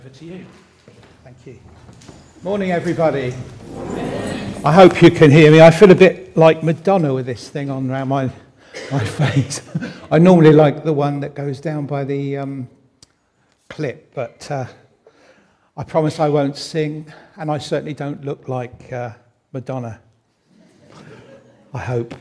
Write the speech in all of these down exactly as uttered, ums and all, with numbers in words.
Over to you. Thank you. Morning, everybody. I hope you can hear me. I feel a bit like Madonna with this thing on around my my face. I normally like the one that goes down by the um, clip, but uh, I promise I won't sing, and I certainly don't look like uh, Madonna. I hope.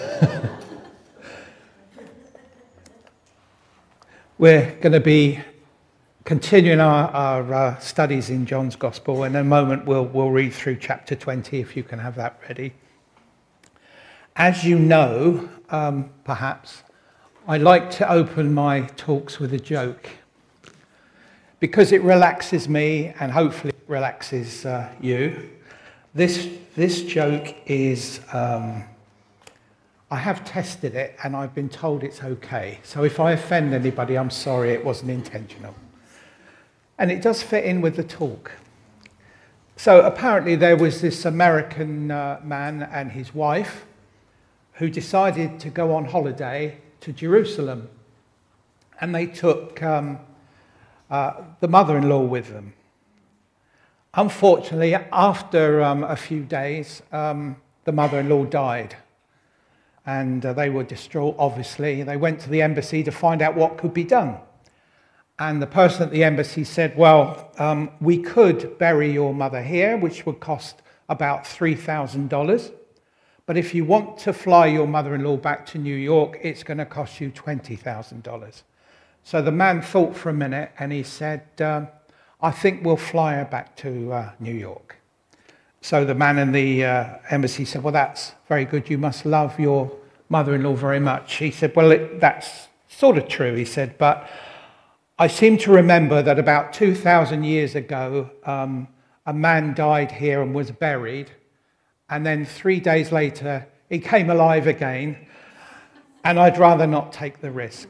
We're going to be continuing our, our uh, studies in John's Gospel. In a moment, we'll, we'll read through chapter twenty, if you can have that ready. As you know, um, perhaps, I like to open my talks with a joke because it relaxes me and hopefully it relaxes uh, you. This, this joke is, um, I have tested it and I've been told it's okay. So if I offend anybody, I'm sorry, it wasn't intentional. And it does fit in with the talk. So apparently there was this American uh, man and his wife who decided to go on holiday to Jerusalem. And they took um, uh, the mother-in-law with them. Unfortunately, after um, a few days, um, the mother-in-law died. And uh, they were distraught, obviously. They went to the embassy to find out what could be done. And the person at the embassy said, well, um, we could bury your mother here, which would cost about three thousand dollars. But if you want to fly your mother-in-law back to New York, it's going to cost you twenty thousand dollars. So the man thought for a minute and he said, um, I think we'll fly her back to uh, New York. So the man in the uh, embassy said, well, that's very good. You must love your mother-in-law very much. He said, well, it, that's sort of true, he said, but I seem to remember that about two thousand years ago, um, a man died here and was buried. And then three days later, he came alive again. And I'd rather not take the risk.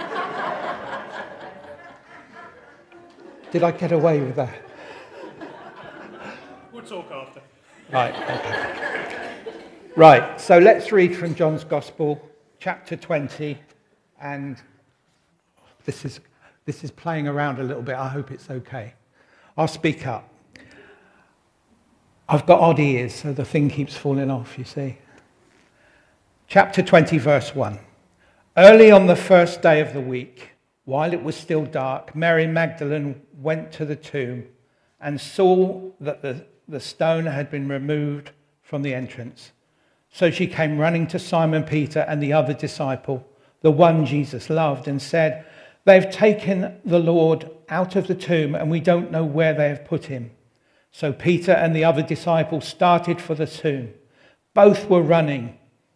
Did I get away with that? We'll talk after. Right, okay. Right, so let's read from John's Gospel, chapter twenty. And this is... This is playing around a little bit. I hope it's okay. I'll speak up. I've got odd ears, so the thing keeps falling off, you see. Chapter twenty, verse one. Early on the first day of the week, while it was still dark, Mary Magdalene went to the tomb and saw that the, the stone had been removed from the entrance. So she came running to Simon Peter and the other disciple, the one Jesus loved, and said, they've taken the Lord out of the tomb and we don't know where they have put him. So Peter and the other disciple started for the tomb. Both were running.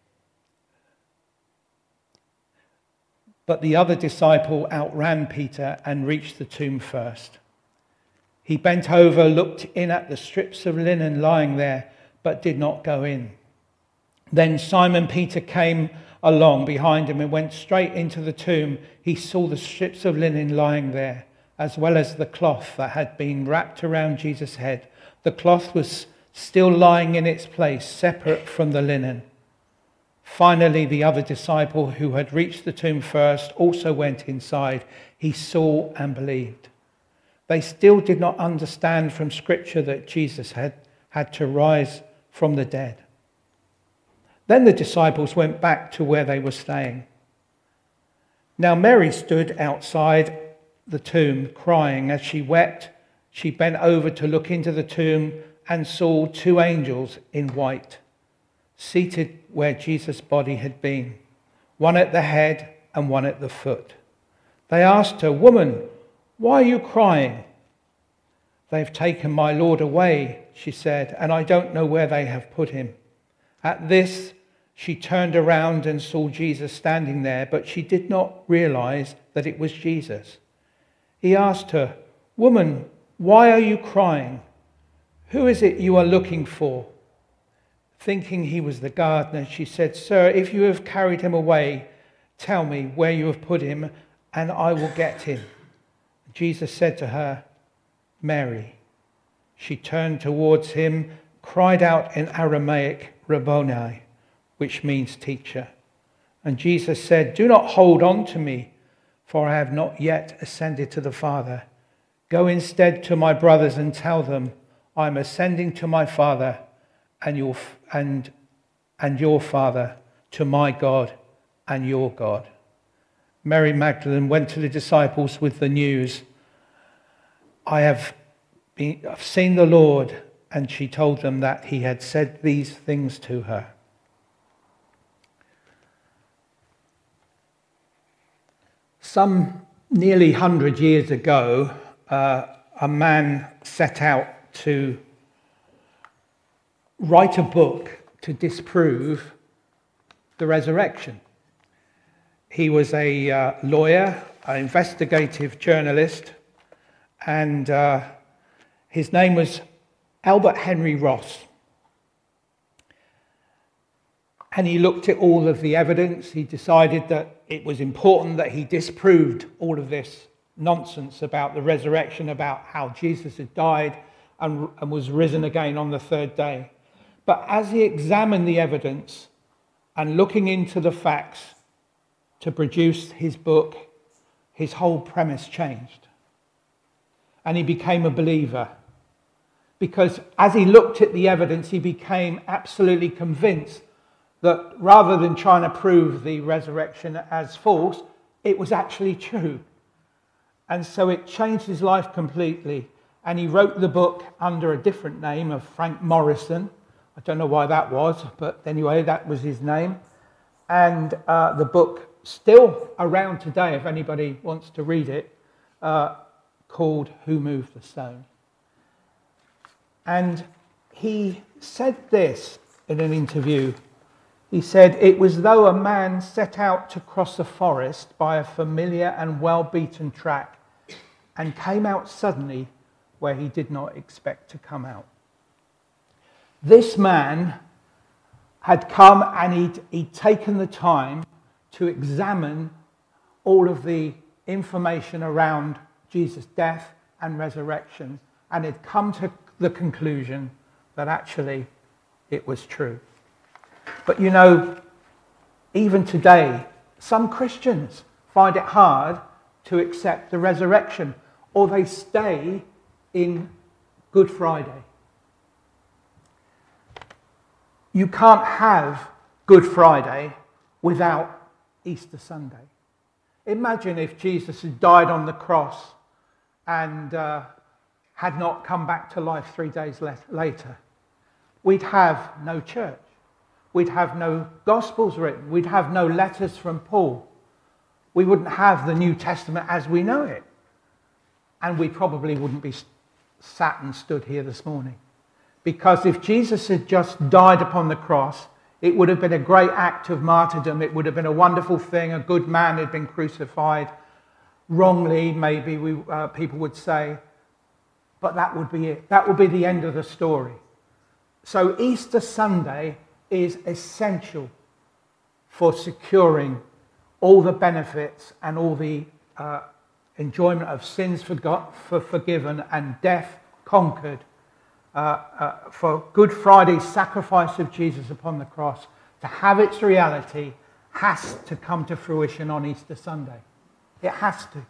But the other disciple outran Peter and reached the tomb first. He bent over, looked in at the strips of linen lying there, but did not go in. Then Simon Peter came along behind him and went straight into the tomb. He saw the strips of linen lying there, as well as the cloth that had been wrapped around Jesus' head. The cloth was still lying in its place, separate from the linen. Finally, the other disciple who had reached the tomb first also went inside. He saw and believed. They still did not understand from Scripture that Jesus had had to rise from the dead. Then the disciples went back to where they were staying. Now Mary stood outside the tomb crying. As she wept, she bent over to look into the tomb and saw two angels in white, seated where Jesus' body had been, one at the head and one at the foot. They asked her, woman, why are you crying? They've taken my Lord away, she said, and I don't know where they have put him. At this, she turned around and saw Jesus standing there, but she did not realize that it was Jesus. He asked her, woman, why are you crying? Who is it you are looking for? Thinking he was the gardener, she said, sir, if you have carried him away, tell me where you have put him, and I will get him. Jesus said to her, Mary. She turned towards him, cried out in Aramaic, Rabboni, which means teacher. And Jesus said, do not hold on to me, for I have not yet ascended to the Father. Go instead to my brothers and tell them, I am ascending to my Father and your and and your Father, to my God and your God." Mary Magdalene went to the disciples with the news, I have been, I've seen the Lord, and she told them that he had said these things to her. Some nearly hundred years ago, uh, a man set out to write a book to disprove the resurrection. He was a uh, lawyer, an investigative journalist, and uh, his name was Albert Henry Ross. And he looked at all of the evidence. He decided that it was important that he disproved all of this nonsense about the resurrection, about how Jesus had died and, and was risen again on the third day. But as he examined the evidence and looking into the facts to produce his book, his whole premise changed. And he became a believer. Because as he looked at the evidence, he became absolutely convinced that rather than trying to prove the resurrection as false, it was actually true. And so it changed his life completely. And he wrote the book under a different name of Frank Morison. I don't know why that was, but anyway, that was his name. And uh, the book, still around today, if anybody wants to read it, uh, called Who Moved the Stone? And he said this in an interview. He said, "It was though a man set out to cross a forest by a familiar and well-beaten track and came out suddenly where he did not expect to come out." This man had come and he'd, he'd taken the time to examine all of the information around Jesus' death and resurrection, and had come to the conclusion that actually it was true. But you know, even today, some Christians find it hard to accept the resurrection, or they stay in Good Friday. You can't have Good Friday without Easter Sunday. Imagine if Jesus had died on the cross and uh, had not come back to life three days later. We'd have no church. We'd have no Gospels written. We'd have no letters from Paul. We wouldn't have the New Testament as we know it. And we probably wouldn't be sat and stood here this morning. Because if Jesus had just died upon the cross, it would have been a great act of martyrdom. It would have been a wonderful thing. A good man had been crucified. Wrongly, maybe we, uh, people would say. But that would be it. That would be the end of the story. So Easter Sunday is essential for securing all the benefits and all the uh, enjoyment of sins forgot, for forgiven and death conquered. Uh, uh, for Good Friday's sacrifice of Jesus upon the cross to have its reality has to come to fruition on Easter Sunday. It has to.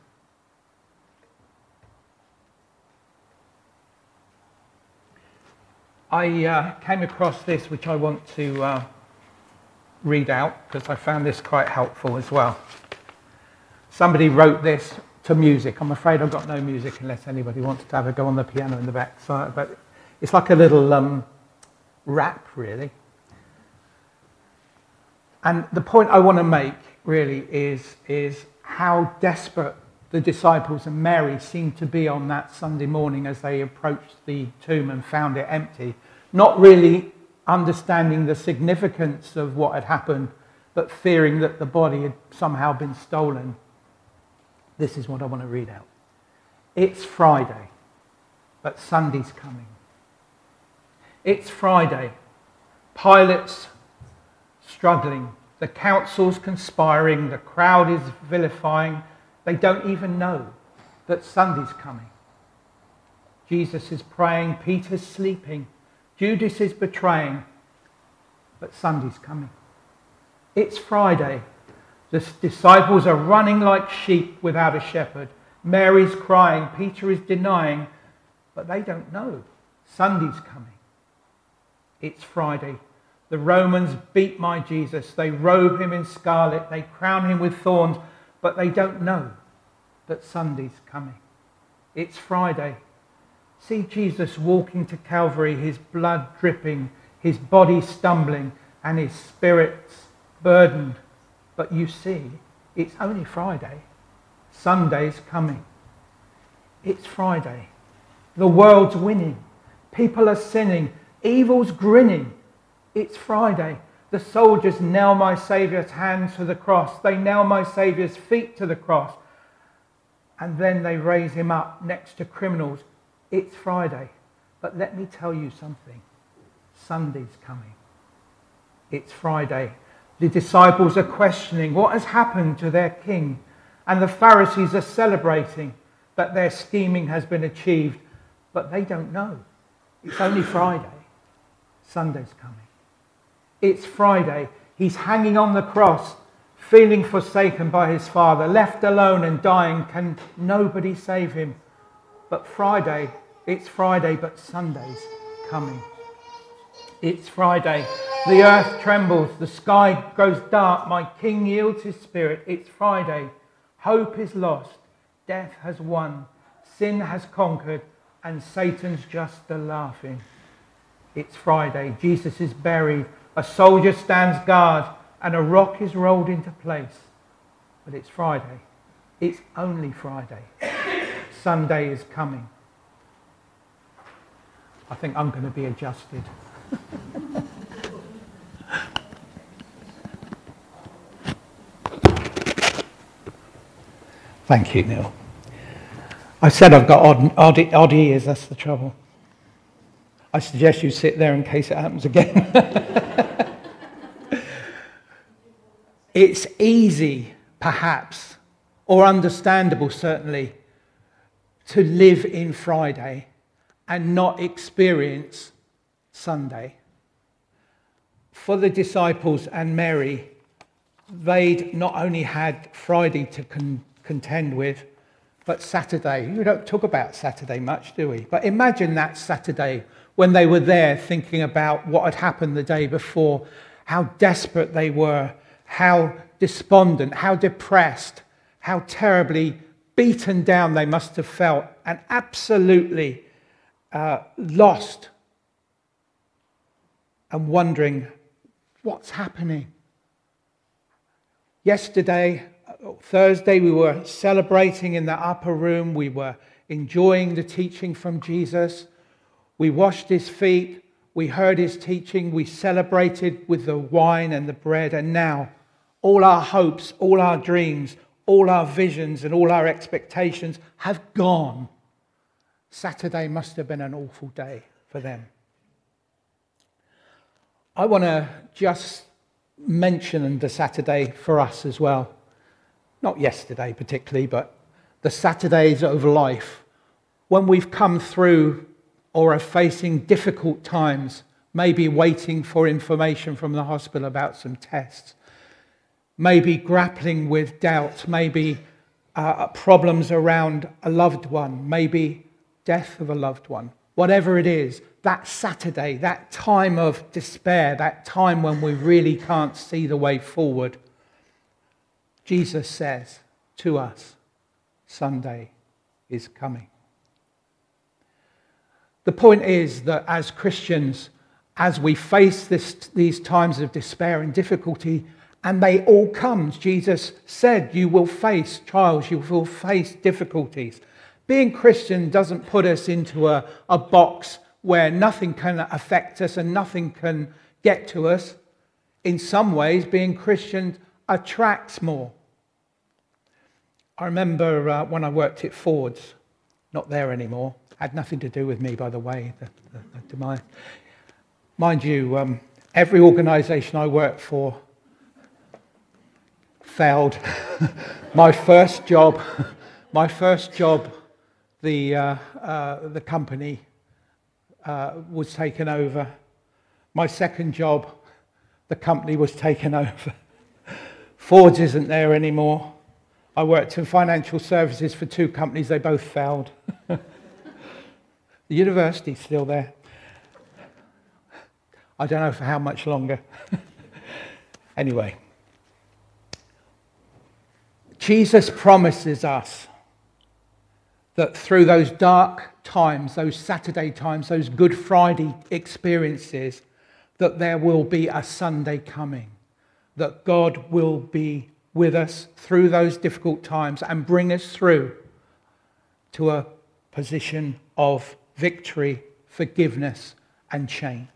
I uh, came across this, which I want to uh, read out because I found this quite helpful as well. Somebody wrote this to music. I'm afraid I've got no music unless anybody wants to have a go on the piano in the back. So, but it's like a little um, rap, really. And the point I want to make, really, is, is how desperate the disciples and Mary seemed to be on that Sunday morning as they approached the tomb and found it empty. Not really understanding the significance of what had happened, but fearing that the body had somehow been stolen. This is what I want to read out. It's Friday, but Sunday's coming. It's Friday. Pilate's struggling. The council's conspiring. The crowd is vilifying. They don't even know that Sunday's coming. Jesus is praying. Peter's sleeping. Judas is betraying. But Sunday's coming. It's Friday. The disciples are running like sheep without a shepherd. Mary's crying, Peter is denying, but they don't know. Sunday's coming. It's Friday. The Romans beat my Jesus. They robe him in scarlet. They crown him with thorns, but they don't know that Sunday's coming. It's Friday. See Jesus walking to Calvary, his blood dripping, his body stumbling, and his spirits burdened. But you see, it's only Friday. Sunday's coming. It's Friday. The world's winning. People are sinning. Evil's grinning. It's Friday. The soldiers nail my Saviour's hands to the cross. They nail my Saviour's feet to the cross. And then they raise him up next to criminals. It's Friday. But let me tell you something. Sunday's coming. It's Friday. The disciples are questioning what has happened to their king. And the Pharisees are celebrating that their scheming has been achieved. But they don't know. It's only Friday. Sunday's coming. It's Friday. He's hanging on the cross, feeling forsaken by his Father, left alone and dying. Can nobody save him? But Friday, it's Friday, but Sunday's coming. It's Friday. The earth trembles. The sky grows dark. My King yields his spirit. It's Friday. Hope is lost. Death has won. Sin has conquered. And Satan's just a laughing. It's Friday. Jesus is buried. A soldier stands guard. And a rock is rolled into place. But it's Friday. It's only Friday. Sunday is coming. I think I'm going to be adjusted. Thank you, Neil. I said I've got odd, odd, odd ears, that's the trouble. I suggest you sit there in case it happens again. It's easy, perhaps, or understandable, certainly, to live in Friday and not experience Sunday. For the disciples and Mary, they'd not only had Friday to con- contend with, but Saturday. We don't talk about Saturday much, do we? But imagine that Saturday when they were there thinking about what had happened the day before, how desperate they were, how despondent, how depressed, how terribly beaten down they must have felt, and absolutely uh, lost and wondering, what's happening? Yesterday, Thursday, we were celebrating in the upper room. We were enjoying the teaching from Jesus. We washed his feet. We heard his teaching. We celebrated with the wine and the bread. And now, all our hopes, all our dreams, all our visions and all our expectations have gone. Saturday must have been an awful day for them. I want to just mention the Saturday for us as well. Not yesterday particularly, but the Saturdays of life when we've come through or are facing difficult times, maybe waiting for information from the hospital about some tests, maybe grappling with doubt, maybe uh, problems around a loved one, maybe death of a loved one. Whatever it is, that Saturday, that time of despair, that time when we really can't see the way forward, Jesus says to us, Sunday is coming. The point is that as Christians, as we face this, these times of despair and difficulty, and they all come, Jesus said, you will face trials, you will face difficulties. Being Christian doesn't put us into a, a box where nothing can affect us and nothing can get to us. In some ways, being Christian attracts more. I remember uh, when I worked at Ford's, not there anymore, had nothing to do with me, by the way, the, the, the demise. Mind you, um, every organisation I worked for failed. my first job, my first job, the uh, uh, the company uh, was taken over. My second job, the company was taken over. Ford's isn't there anymore. I worked in financial services for two companies. They both failed. The university's still there. I don't know for how much longer. Anyway, Jesus promises us that through those dark times, those Saturday times, those Good Friday experiences, that there will be a Sunday coming, that God will be with us through those difficult times and bring us through to a position of victory, forgiveness, and change.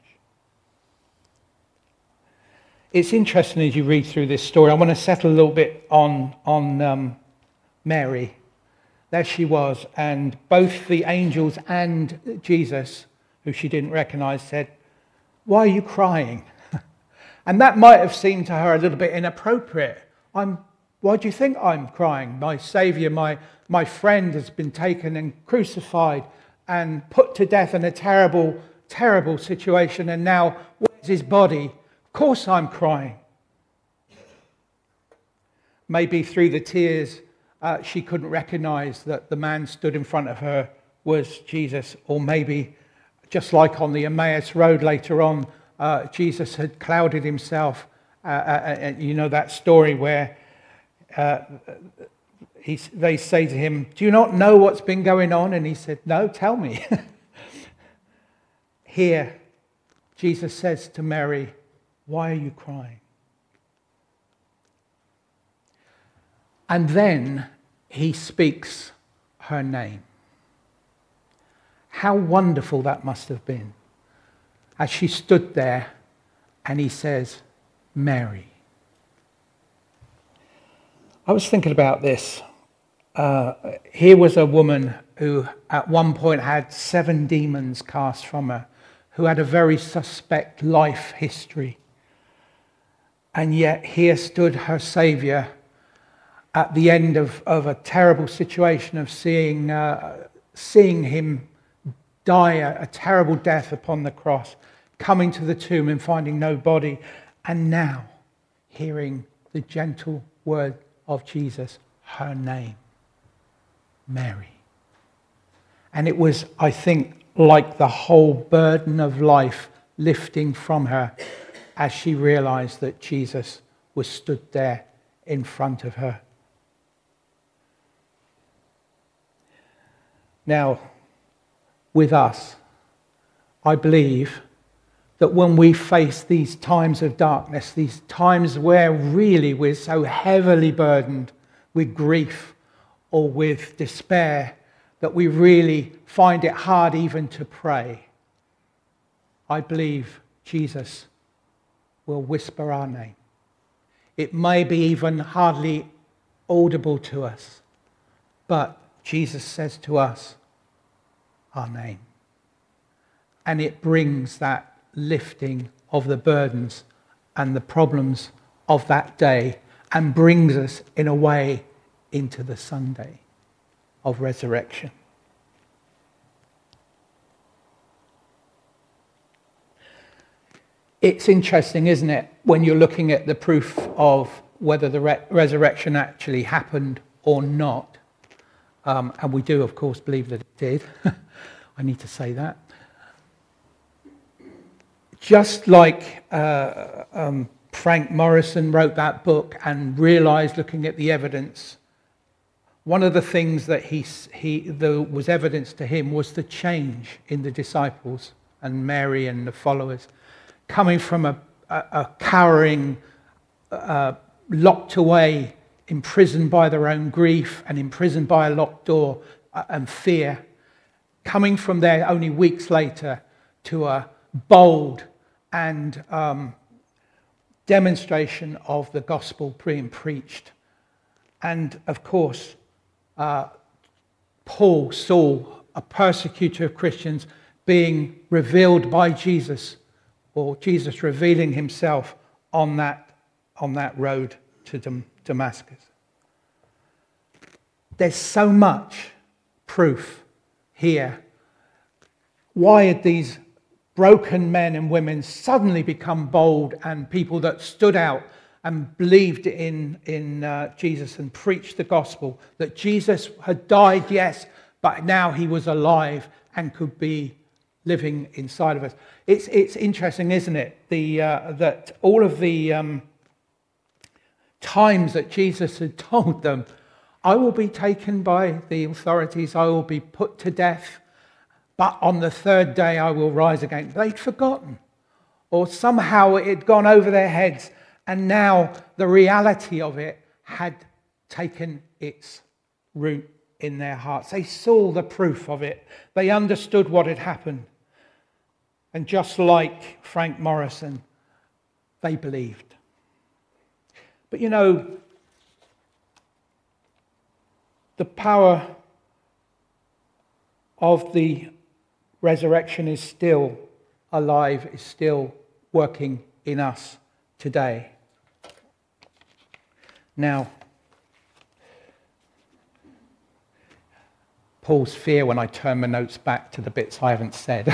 It's interesting as you read through this story. I want to settle a little bit on, on um, Mary. There she was, and both the angels and Jesus, who she didn't recognize, said, "Why are you crying?" And that might have seemed to her a little bit inappropriate. I'm, why do you think I'm crying? My Saviour, my, my friend has been taken and crucified and put to death in a terrible, terrible situation, and now where's his body? Of course I'm crying. Maybe through the tears, uh, she couldn't recognize that the man stood in front of her was Jesus, or maybe just like on the Emmaus Road later on, uh, Jesus had clouded himself. Uh, uh, and you know that story where uh, he, they say to him, "Do you not know what's been going on?" And he said, "No, tell me." Here, Jesus says to Mary, "Why are you crying?" And then he speaks her name. How wonderful that must have been. As she stood there and he says, "Mary." I was thinking about this. Uh, here was a woman who at one point had seven demons cast from her, who had a very suspect life history. And yet here stood her Saviour at the end of, of a terrible situation of seeing, uh, seeing him die a, a terrible death upon the cross, coming to the tomb and finding no body, and now hearing the gentle word of Jesus, her name, Mary. And it was, I think, like the whole burden of life lifting from her as she realized that Jesus was stood there in front of her. Now, with us, I believe that when we face these times of darkness, these times where really we're so heavily burdened with grief or with despair that we really find it hard even to pray, I believe Jesus will whisper our name. It may be even hardly audible to us, but Jesus says to us our name. And it brings that lifting of the burdens and the problems of that day and brings us in a way into the Sunday of resurrection. It's interesting, isn't it, when you're looking at the proof of whether the re- resurrection actually happened or not. Um, and we do, of course, believe that it did. I need to say that. Just like uh, um, Frank Morrison wrote that book and realized, looking at the evidence, one of the things that he, he there was evidence to him was the change in the disciples and Mary and the followers, coming from a, a, a cowering, uh, locked away, imprisoned by their own grief and imprisoned by a locked door uh, and fear, coming from there only weeks later to a bold and um, demonstration of the gospel being preached. And of course, uh, Paul, Saul, a persecutor of Christians, being revealed by Jesus, or Jesus revealing himself on that, on that road to Dam- Damascus. There's so much proof here. Why had these broken men and women suddenly become bold and people that stood out and believed in, in uh, Jesus and preached the gospel, that Jesus had died, yes, but now he was alive and could be living inside of us. It's it's interesting, isn't it? The uh, that all of the um, times that Jesus had told them, I will be taken by the authorities, I will be put to death, but on the third day I will rise again. They'd forgotten, or somehow it had gone over their heads, and now the reality of it had taken its root in their hearts. They saw the proof of it. They understood what had happened. And just like Frank Morrison, they believed. But you know, the power of the resurrection is still alive, is still working in us today. Now, Paul's fear when I turn my notes back to the bits I haven't said.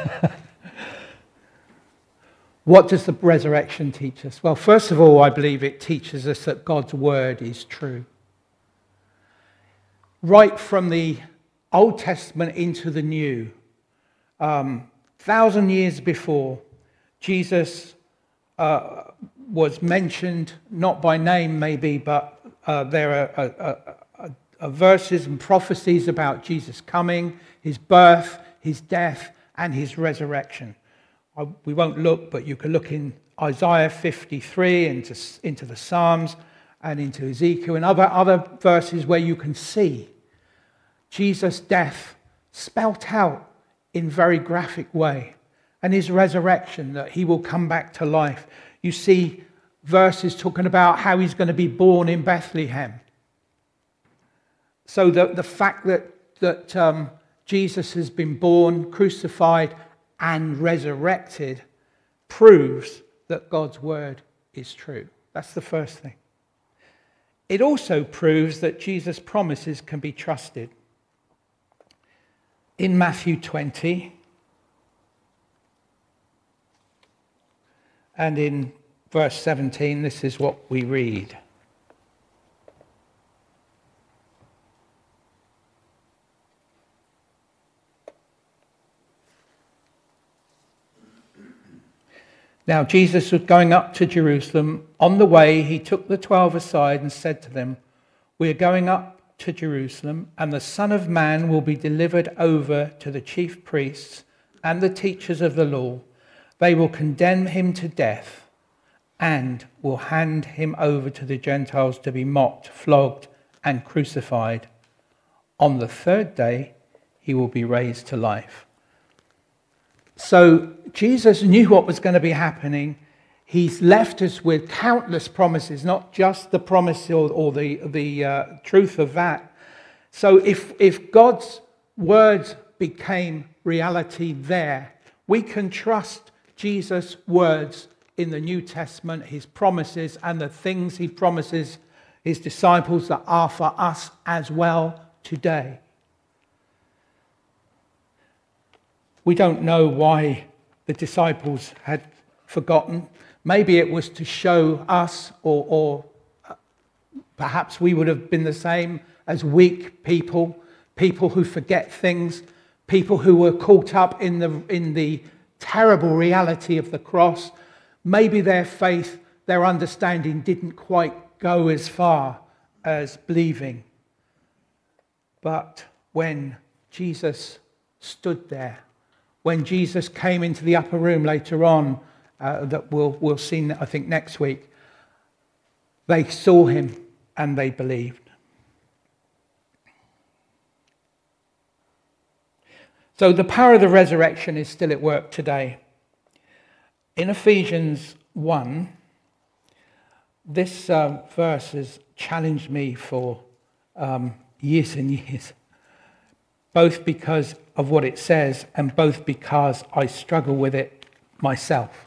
What does the resurrection teach us? Well, first of all, I believe it teaches us that God's word is true. Right from the Old Testament into the New, um, thousand years before, Jesus uh, was mentioned, not by name maybe, but uh, there are uh, uh, uh, verses and prophecies about Jesus coming, his birth, his death, and his resurrection. I, we won't look, but you can look in Isaiah fifty-three, into, into the Psalms, and into Ezekiel, and other, other verses where you can see Jesus' death spelt out in very graphic way, and his resurrection, that he will come back to life. You see verses talking about how he's going to be born in Bethlehem. So the, the fact that, that um, Jesus has been born, crucified, and resurrected proves that God's word is true. That's the first thing. It also proves that Jesus' promises can be trusted. In Matthew twenty and in verse seventeen, this is what we read. Now Jesus was going up to Jerusalem. On the way, he took the twelve aside and said to them, "We are going up to Jerusalem, and the Son of Man will be delivered over to the chief priests and the teachers of the law. They will condemn him to death and will hand him over to the Gentiles to be mocked, flogged, and crucified. On the third day, he will be raised to life." So Jesus knew what was going to be happening. He's left us with countless promises, not just the promise or, or the, the uh, truth of that. So if, if God's words became reality there, we can trust Jesus' words in the New Testament, his promises and the things he promises his disciples that are for us as well today. We don't know why the disciples had forgotten. Maybe it was to show us, or, or perhaps we would have been the same, as weak people, people who forget things, people who were caught up in the, in the terrible reality of the cross. Maybe their faith, their understanding didn't quite go as far as believing. But when Jesus stood there, when Jesus came into the upper room later on, uh, that we'll, we'll see, I think, next week, they saw him and they believed. So the power of the resurrection is still at work today. In Ephesians one, this uh, verse has challenged me for um, years and years, both because of what it says and both because I struggle with it myself.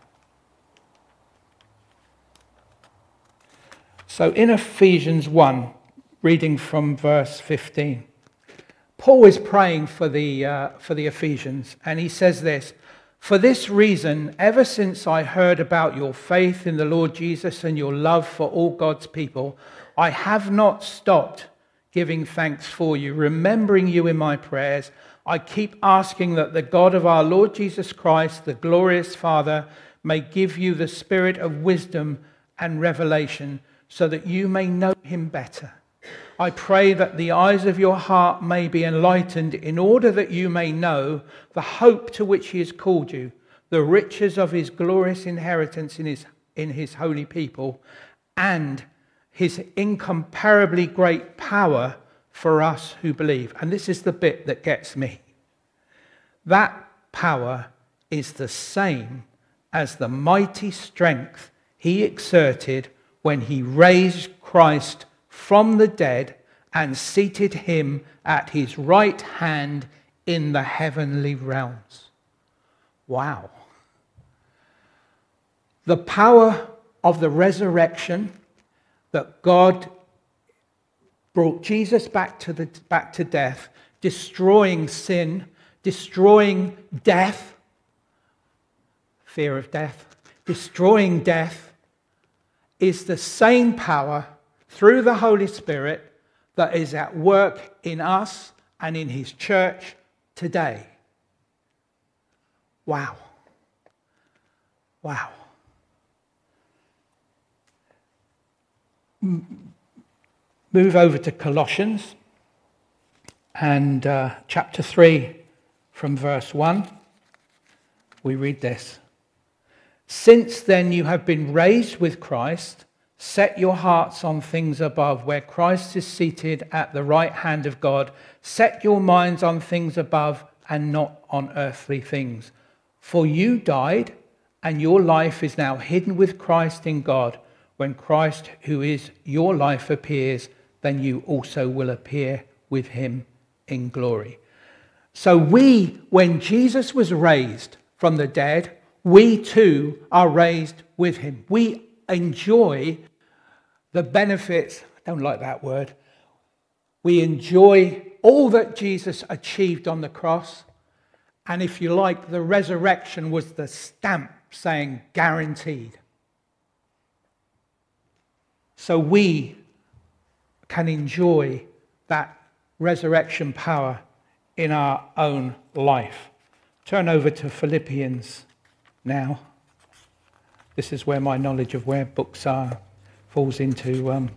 So in Ephesians one, reading from verse fifteen, Paul is praying for the uh, for the Ephesians, and he says this: For this reason, ever since I heard about your faith in the Lord Jesus and your love for all God's people, I have not stopped giving thanks for you, remembering you in my prayers. I keep asking that the God of our Lord Jesus Christ, the glorious Father, may give you the spirit of wisdom and revelation so that you may know him better. I pray that the eyes of your heart may be enlightened in order that you may know the hope to which he has called you, the riches of his glorious inheritance in his, in his holy people, and his incomparably great power for us who believe. And this is the bit that gets me. That power is the same as the mighty strength he exerted when he raised Christ from the dead and seated him at his right hand in the heavenly realms. Wow. The power of the resurrection, that God brought Jesus back to the back to death, destroying sin, destroying death, fear of death, destroying death, is the same power through the Holy Spirit that is at work in us and in his church today. Wow. Wow. Move over to Colossians and uh, chapter three from verse one. We read this. Since then you have been raised with Christ, set your hearts on things above, where Christ is seated at the right hand of God. Set your minds on things above and not on earthly things. For you died, and your life is now hidden with Christ in God. When Christ, who is your life, appears, then you also will appear with him in glory. So we, when Jesus was raised from the dead, we too are raised with him. We enjoy the benefits, I don't like that word. We enjoy all that Jesus achieved on the cross. And if you like, the resurrection was the stamp saying guaranteed. So we can enjoy that resurrection power in our own life. Turn over to Philippians now. This is where my knowledge of where books are falls into. Um,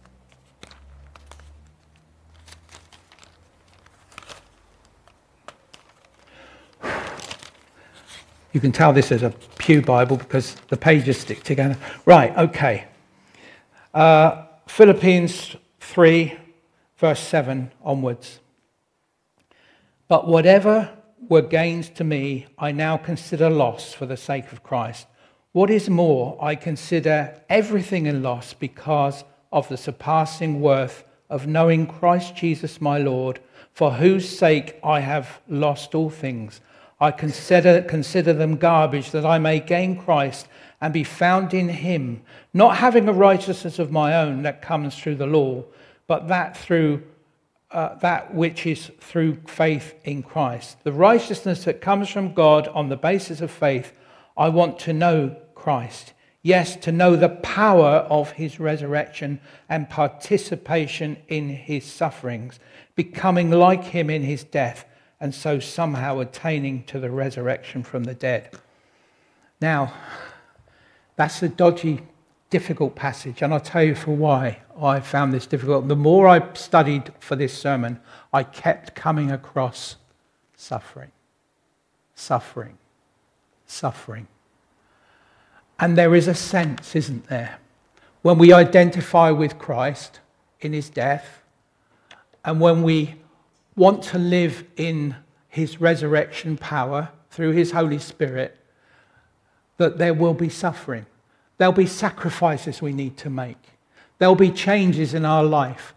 you can tell this is a Pew Bible because the pages stick together. Right, okay. Uh, Philippians three, verse seven onwards. But whatever were gains to me, I now consider loss for the sake of Christ. What is more, I consider everything in loss because of the surpassing worth of knowing Christ Jesus my Lord, for whose sake I have lost all things. I consider, consider them garbage, that I may gain Christ and be found in him, not having a righteousness of my own that comes through the law, but that through uh, that which is through faith in Christ. The righteousness that comes from God on the basis of faith. I want to know Christ. Yes, to know the power of his resurrection and participation in his sufferings, becoming like him in his death, and so somehow attaining to the resurrection from the dead. Now, that's a dodgy, difficult passage, and I'll tell you for why I found this difficult. The more I studied for this sermon, I kept coming across suffering, suffering, suffering. And there is a sense, isn't there, when we identify with Christ in his death, and when we want to live in his resurrection power through his Holy Spirit, that there will be suffering. There'll be sacrifices we need to make. There'll be changes in our life.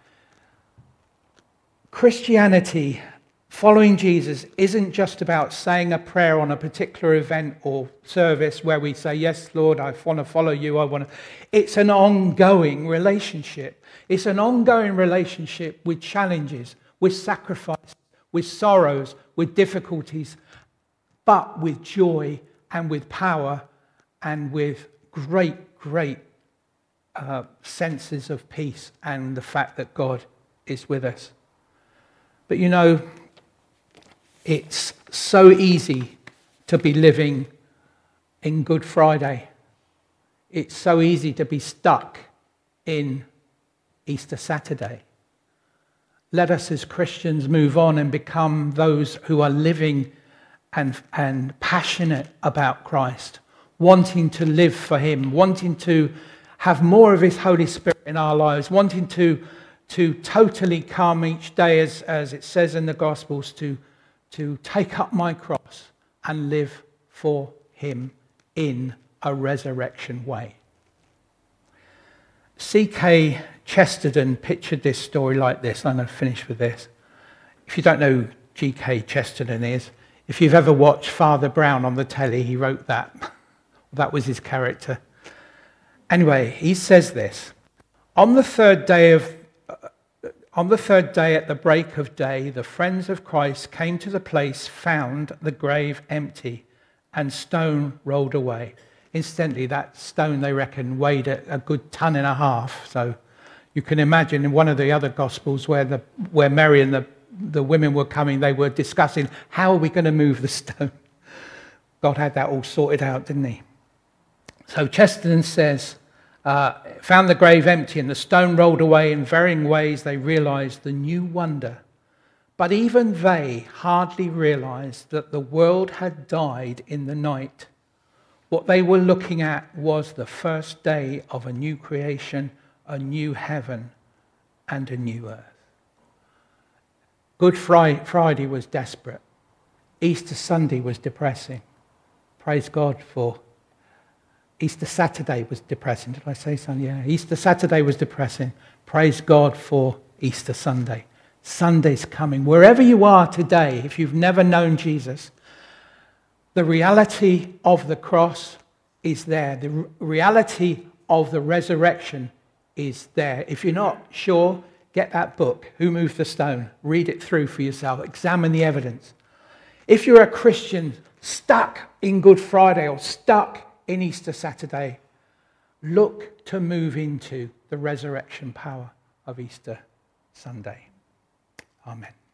Christianity, following Jesus, isn't just about saying a prayer on a particular event or service where we say, yes, Lord, I want to follow you. I want to. It's an ongoing relationship. It's an ongoing relationship with challenges, with sacrifice, with sorrows, with difficulties. but with joy and with power and with great, great uh, senses of peace and the fact that God is with us. But you know, it's so easy to be living in Good Friday. It's so easy to be stuck in Easter Saturday. Let us as Christians move on and become those who are living and, and passionate about Christ, wanting to live for him, wanting to have more of his Holy Spirit in our lives, wanting to, to totally come each day, as, as it says in the Gospels, to, to take up my cross and live for him in a resurrection way. C K Chesterton pictured this story like this. I'm going to finish with this. If you don't know who G K Chesterton is, if you've ever watched Father Brown on the telly, he wrote that. That was his character. Anyway, he says this: on the third day of uh, on the third day at the break of day, the friends of Christ came to the place, found the grave empty, and stone rolled away. Incidentally, that stone, they reckon, weighed a, a good ton and a half. So you can imagine in one of the other Gospels where the where Mary and the, the women were coming, they were discussing, how are we going to move the stone? God had that all sorted out, didn't he? So Chesterton says, uh, found the grave empty and the stone rolled away. In varying ways they realized the new wonder. But even they hardly realized that the world had died in the night. What they were looking at was the first day of a new creation, a new heaven, and a new earth. Good Friday was desperate. Easter Sunday was depressing. Praise God for Easter Saturday was depressing. Did I say Sunday? Yeah. Easter Saturday was depressing. Praise God for Easter Sunday. Sunday's coming. Wherever you are today, if you've never known Jesus, the reality of the cross is there. The re- reality of the resurrection is there. If you're not sure, get that book, Who Moved the Stone? Read it through for yourself. Examine the evidence. If you're a Christian stuck in Good Friday or stuck in Easter Saturday, look to move into the resurrection power of Easter Sunday. Amen.